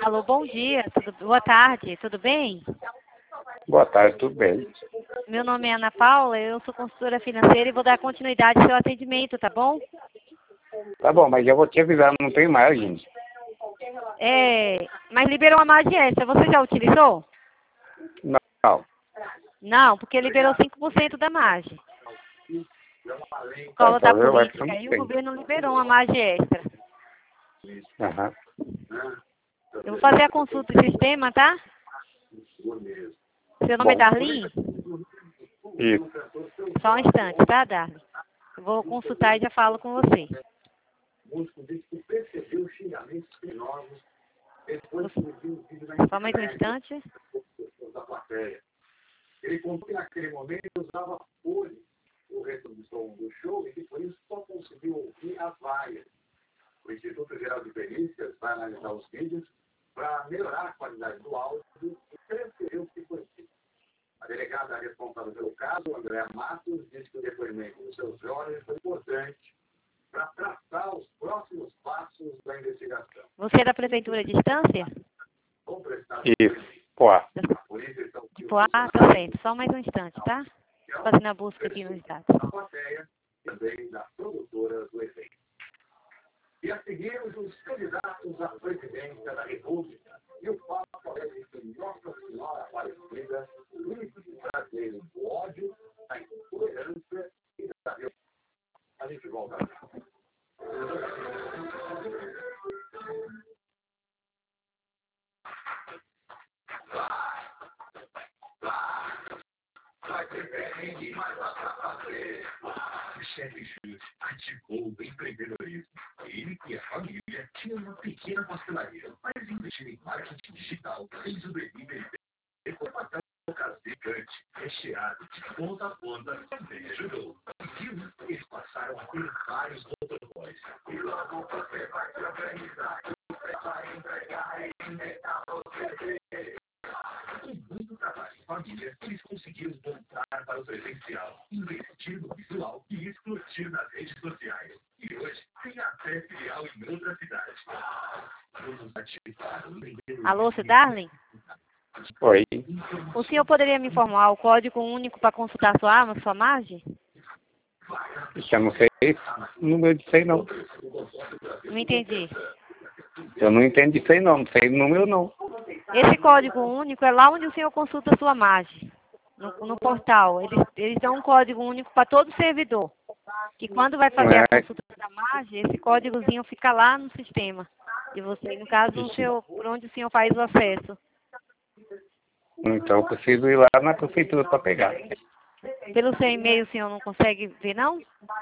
Alô, bom dia, boa tarde, tudo bem? Boa tarde, tudo bem? Meu nome é Ana Paula, eu sou consultora financeira e vou dar continuidade ao seu atendimento, tá bom? Tá bom, mas eu vou te avisar, não tem mais, gente. Mas liberou a margem extra, você já utilizou? Não. Não, porque liberou 5% da margem. Por causa Então, da eu acho que política, não aí o tem. governo liberou uma margem extra. Aham. Eu vou fazer a consulta do sistema, tá? Seu nome é Bom. Darlene? Isso. Só um instante, tá, Darlene? Eu vou consultar e já falo com você. Só mais um instante. Ele contou que naquele momento usava fone, o reprodução do show, e que por isso só conseguiu ouvir as vaias. O Instituto Geral de Perícias vai analisar os vídeos para melhorar a qualidade do áudio e transferir o que foi dito. A delegada responsável pelo caso, Andréa Matos, disse que o depoimento dos seus jovens foi importante para traçar os próximos passos da investigação. Você é da Prefeitura de Estância? Isso. Pô. Tipo, tá certo. Só mais um instante, tá? Fazendo a busca aqui nos dados. A plateia também da produtora do evento. E a seguir, os candidatos à presidência da República. E o Papa é de Nossa Senhora Aparecida, o único brasileiro do ódio, da intolerância e da violência. A gente volta. Vai ter perrengue, mas dá pra fazer. O chefe Júlio ativou o empreendedorismo. Ele e a família tinham uma pequena pastelaria, mas investir em marketing digital fez o delivery depois matar um casicante recheado de ponta a ponta também ajudou. E eles passaram a ter vários motoboys. E logo você vai se organizar, você vai entregar e inventar você. Com muito trabalho em família, eles conseguiram voltar para o presencial, investir no visual e explodir nas redes sociais. E hoje tem até filial em outra cidade. Alô, seu Darlene? Oi. O senhor poderia me informar o código único para consultar sua arma, sua margem? Eu não sei número disso aí, não. Não entendi. Eu não entendo disso aí, não. Não sei número, não. Esse código único é lá onde o senhor consulta a sua margem. No portal. Eles dão um código único para todo servidor. Que quando vai fazer a consulta da margem, esse códigozinho fica lá no sistema de você. No caso, por onde o senhor faz o acesso. Então eu preciso ir lá na prefeitura para pegar. Pelo seu e-mail o senhor não consegue ver, não?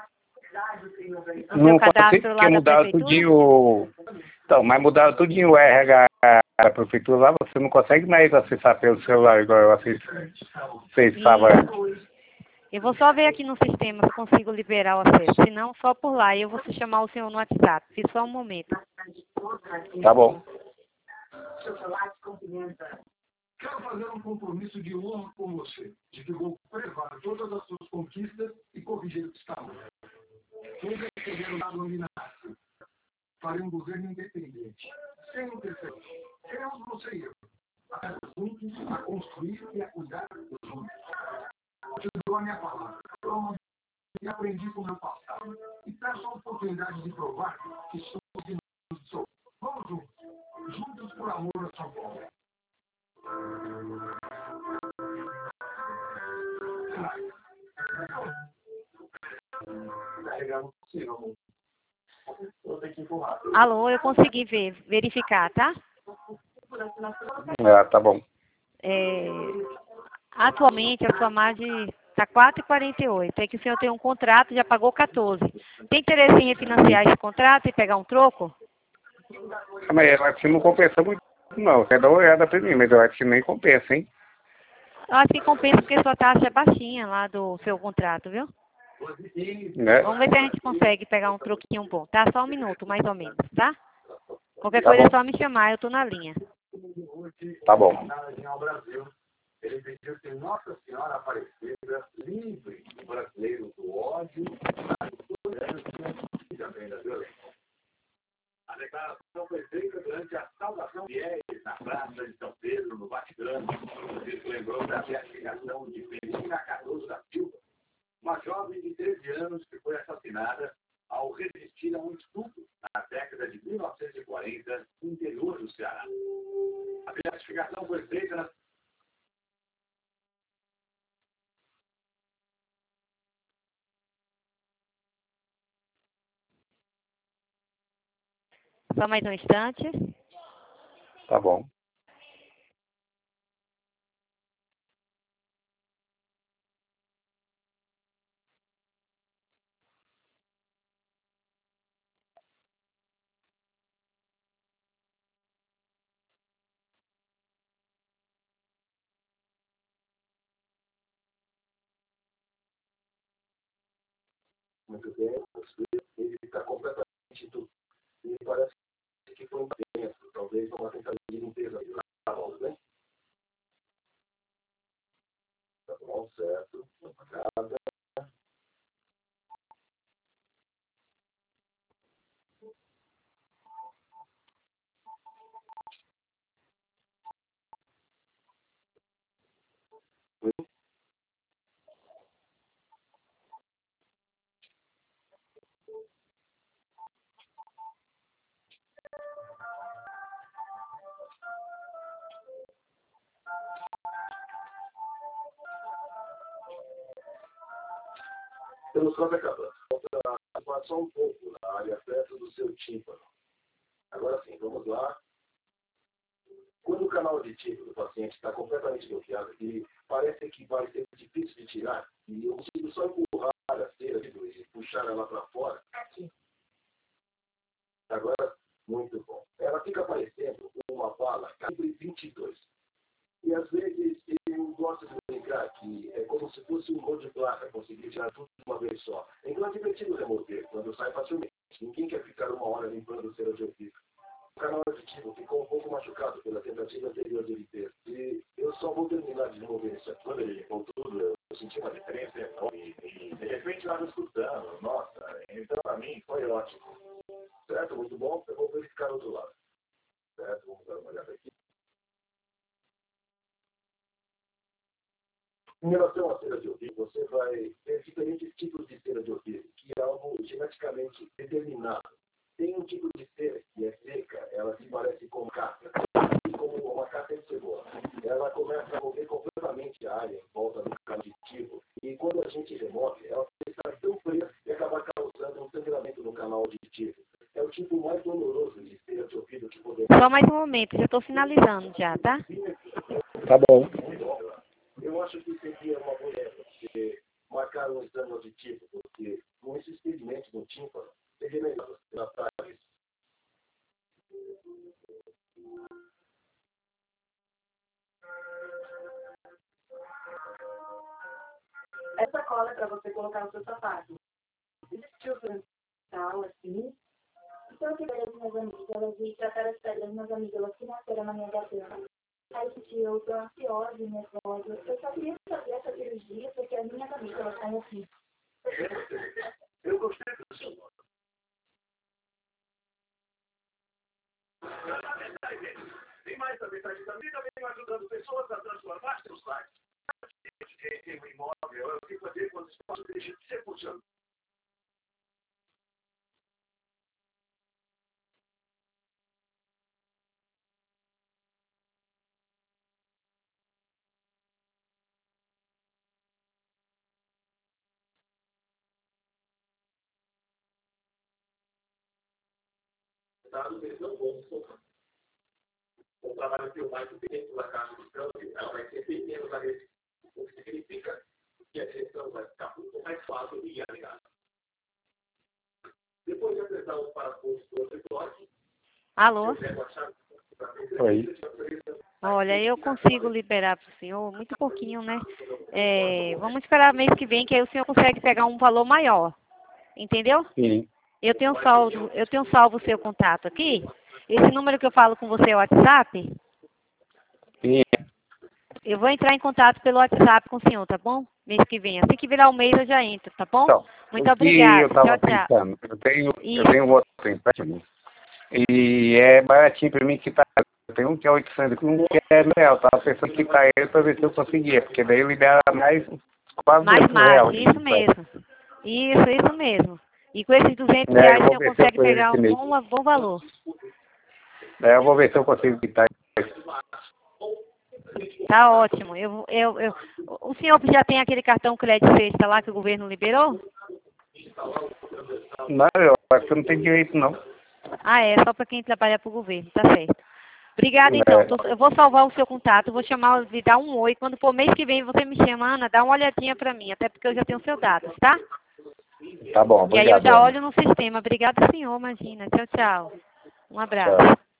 Não seu cadastro consigo, lá porque da mudaram prefeitura? tudinho. Então, mas mudaram tudinho o RH da prefeitura lá, você não consegue mais acessar pelo celular igual eu acessava antes. Eu vou só ver aqui no sistema se consigo liberar o acesso. Se não, só por lá. E eu vou chamar o senhor no WhatsApp. Fiz só um momento. Tá bom. Quero fazer um compromisso de honra com você, de que vou preservar todas as suas conquistas e corrigir o que está mal. Vou receber o lado nominado. Farei um governo independente, sem interferência. Queremos você e eu, juntos a construir e a cuidar dos juntos. Te dou a minha palavra. E aprendi com o meu passado. E peço a oportunidade de provar que somos e não sou. Vamos juntos. Juntos por amor a São Paulo. Alô, eu consegui verificar, tá? Tá bom. Atualmente a sua margem está 4,48. É que o senhor tem um contrato, já pagou 14. Tem interesse em refinanciar esse contrato e pegar um troco? Mas eu acho que não compensa muito, não. Quer dar uma olhada pra mim, mas eu acho que nem compensa, hein? Eu acho que compensa porque sua taxa é baixinha lá do seu contrato, viu? Né? Vamos ver se a gente consegue pegar um troquinho bom, tá? Só um minuto, mais ou menos, tá? Qualquer Tá coisa bom. é só me chamar, eu tô na linha. Tá bom. Ele pediu que Nossa Senhora Aparecida, livre o brasileiro do ódio, da intolerância e também da violência. A declaração foi feita durante a saudação de anos que foi assassinada ao resistir a um estupro na década de 1940 no interior do Ceará. A beatificação foi feita na... Só mais um instante. Tá bom. Muito bem, ele está completamente do... E parece que foi um tempo, talvez uma tentativa de limpeza de lava, né? Tá bom, certo. Obrigada. Estamos quase acabando. Falta só um pouco na área perto do seu tímpano. Agora sim, vamos lá. Quando o canal auditivo do paciente está completamente bloqueado e parece que vai ser difícil de tirar, e eu consigo só empurrar a cera e puxar ela para fora. Agora, muito bom. Ela fica parecendo uma bala calibre 22. E às vezes eu gosto de brincar que é como se fosse um gol de placa, conseguir tirar tudo de uma vez só. Então é divertido remover, quando sai facilmente. Ninguém quer ficar uma hora limpando cera de ouvido. O canal auditivo ficou um pouco machucado pela tentativa anterior de limpeza. E eu só vou terminar de remover isso aqui. Quando ele limpou tudo, eu senti uma diferença enorme. E de repente estava escutando. Nossa, então para mim foi ótimo. Certo? Muito bom. Eu vou verificar o outro lado. Certo? Vamos dar uma olhada aqui. Em relação à cera de ouvido, você vai ter diferentes tipos de cera de ouvido, que é algo geneticamente determinado. Tem um tipo de cera que é seca, ela se parece com casca, como uma casca de cebola. Ela começa a mover completamente a área em volta do canal auditivo, e quando a gente remove, ela está tão presa e acaba causando um sangramento no canal auditivo. É o tipo mais doloroso de cera de ouvido que podemos... Só mais um momento, já estou finalizando já, tá? Tá bom. Eu acho que seria uma boa ideia você marcar um exame auditivo, porque com esses ferimentos no tímpano, seria melhor você tratar isso. Essa cola é para você colocar no seu sapato. Existiu tal assim. Então eu queria as minhas amigas, elas vi tratar as pedras, minhas amigas, elas que nasceram na minha garganta. Aí eu tô ansiosa e nervosa. Eu só queria fazer essa cirurgia porque as minhas amigas, elas saem assim. Eu gostei do seu nome. Tem mais da metade da vida, vem ajudando pessoas a transformar seus lares. Tem um imóvel, eu tenho que fazer quando o espaço deixa de ser funcional. Eles não vão soltar. O trabalho que eu mais dentro da caixa de câmbio, ela vai ser bem menos agressiva. O que significa que a direção vai ficar muito mais fácil de alinhar. Depois de apertar o parafuso do outro bloco, Alô? eu pego a chave. Oi. Olha, eu consigo liberar para o senhor, muito pouquinho, né? Vamos esperar mês que vem, que aí o senhor consegue pegar um valor maior. Entendeu? Sim. Eu tenho salvo o seu contato aqui. Esse número que eu falo com você é o WhatsApp? Sim. Eu vou entrar em contato pelo WhatsApp com o senhor, tá bom? Mês que vem. Assim que virar o mês eu já entro, tá bom? Então, muito obrigada. Eu estava Tchau, tchau. pensando, eu tenho outro empréstimo. E é baratinho para mim quitar. Eu tenho um que é 800, um que é R$1.000. Eu estava pensando em quitar ele para ver se eu conseguia, porque daí libera mais quase Mais R$2.000. isso mesmo. Isso mesmo. E com esses 200 É, reais eu você vou ver se eu consegue ponho pegar esse um mês. bom valor. Eu vou ver se eu consigo quitar. Tá ótimo. O senhor já tem aquele cartão crédito sexta lá que o governo liberou? Não, eu acho que não tem direito, não. Ah, é só para quem trabalha para o governo, tá certo. Obrigada, então. Eu vou salvar o seu contato, vou chamar e dar um oi. Quando for mês que vem você me chama, Ana, dá uma olhadinha para mim, até porque eu já tenho seus dados, tá? Tá bom, E aí eu obrigado, já Ana. olho no sistema. Obrigada, senhor, imagina. Tchau, tchau. Um abraço. Tchau.